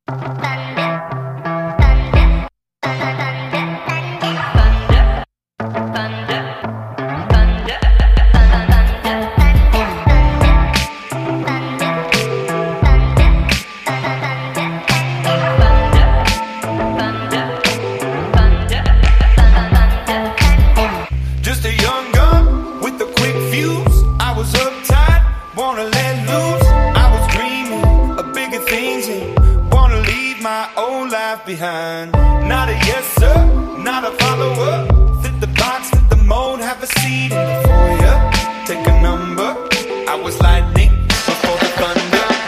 Just a young gun with a quick fuse. I was uptight, wanna let loose. I was dreaming of bigger things and wanna leave my old life behind. Not a yes sir, not a follower. Fit the box, fit the mold, have a seat in the foyer. Take a number. I was lightning before the thunder.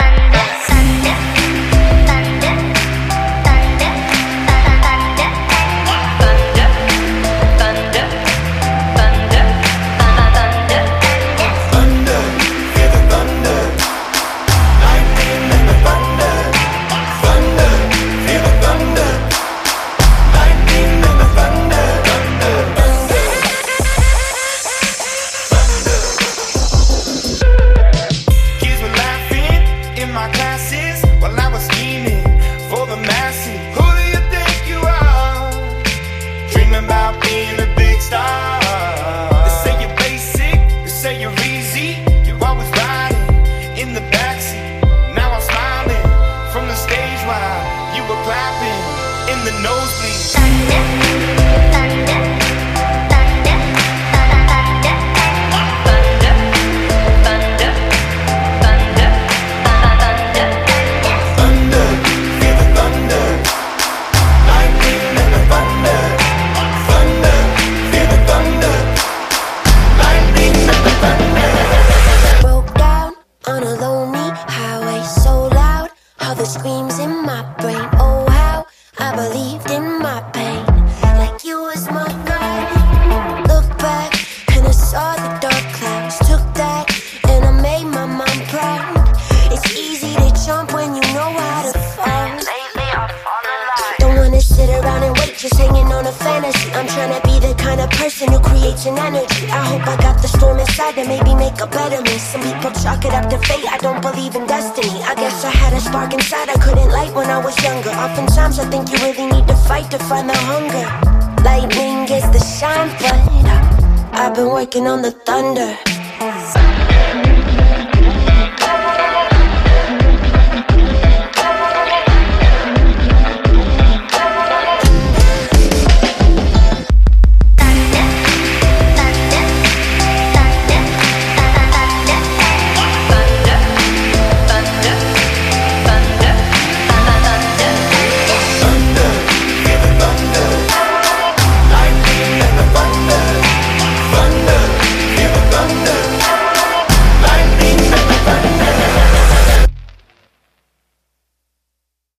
The screams in my brain, oh how I believed in my pain, like you was my guide. Look back and I saw the dark clouds, took that and I made my mom proud. It's easy to jump when you know how to fall. Lately I've fallen like, don't wanna sit around and wait, just hanging on a fantasy. I'm trying to be the kind of person who creates an energy. I hope I got the storm inside to maybe make a better me. Some people chalk it up to fate, I don't believe in destiny. I guess I had a spark inside I couldn't light when I was younger. Oftentimes I think you really need to fight to find the hunger. Lightning gets the shine, but I've been working on the thunder.